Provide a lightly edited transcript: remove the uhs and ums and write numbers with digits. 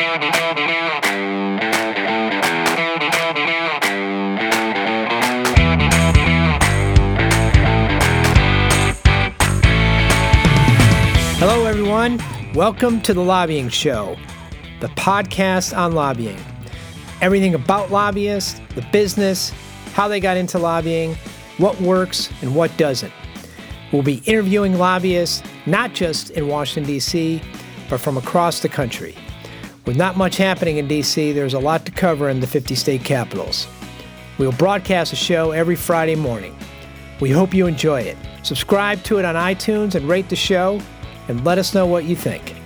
Hello, everyone. Welcome to The Lobbying Show, the podcast on lobbying. Everything about lobbyists, the business, how they got into lobbying, what works and what doesn't. We'll be interviewing lobbyists, not just in Washington, D.C., but from across the country. With not much happening in D.C., there's a lot to cover in the 50 state capitals. We'll broadcast a show every Friday morning. We hope you enjoy it. Subscribe to it on iTunes and rate the show, and let us know what you think.